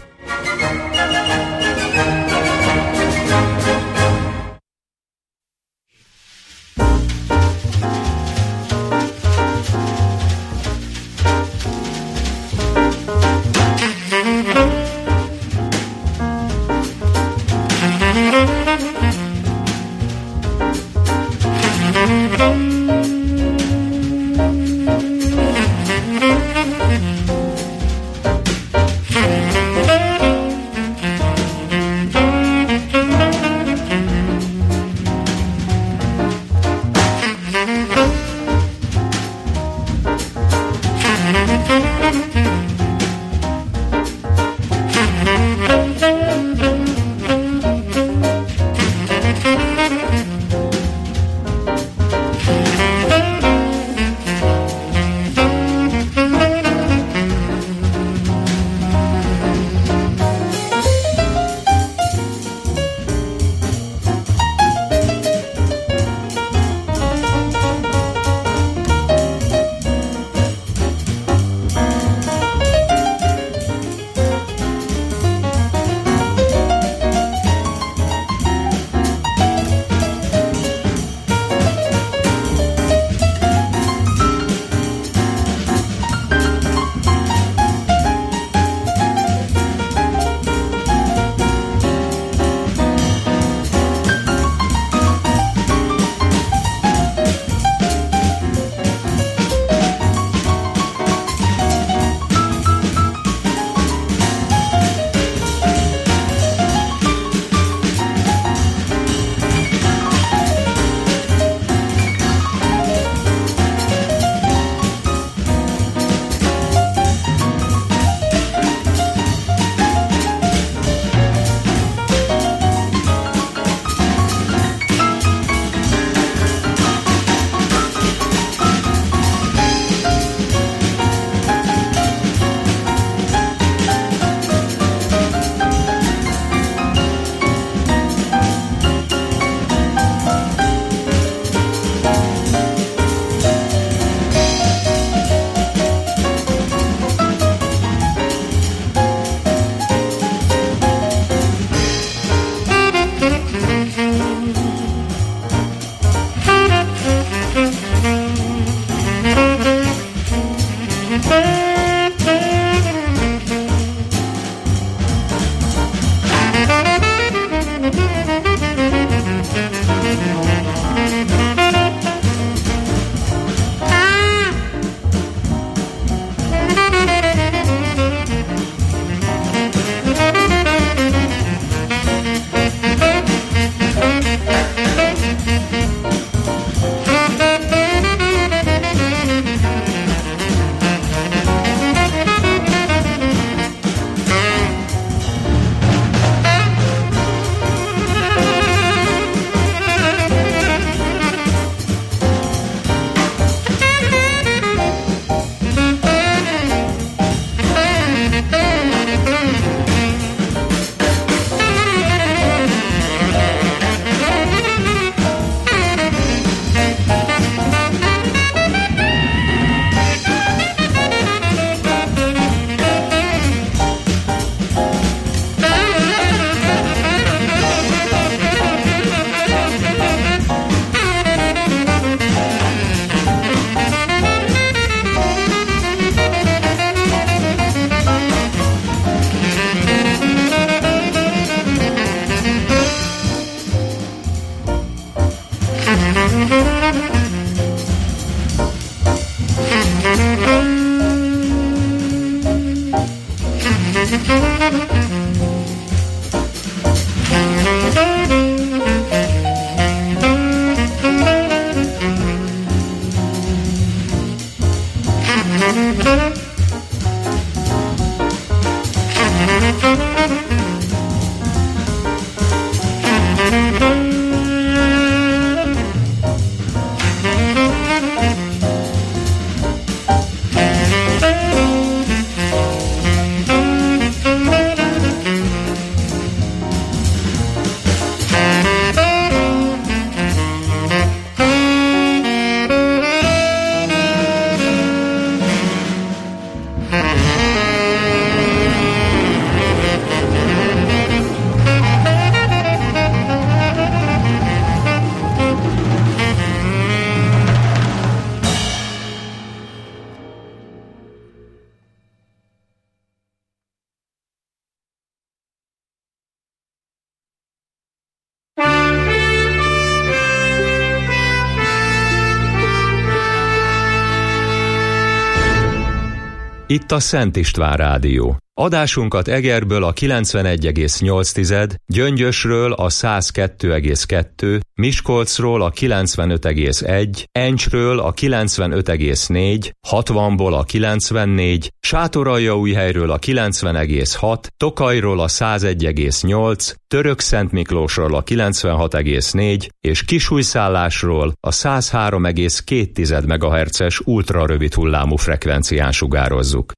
Itt a Szent István Rádió. Adásunkat Egerből a kilencvenegy egész nyolc, Gyöngyösről a száz kettő egész kettő, Miskolcról a kilencvenöt egész egy, Encsről a kilencvenöt egész négy, hatvanból a kilencvennégy, Sátoraljaújhelyről a kilencven egész hat, Tokajról a száz egy egész nyolc, Törökszentmiklósról a kilencvenhat egész négy és Kisújszállásról a száz három egész két megahertzes ultrarövid hullámú frekvencián sugározzuk.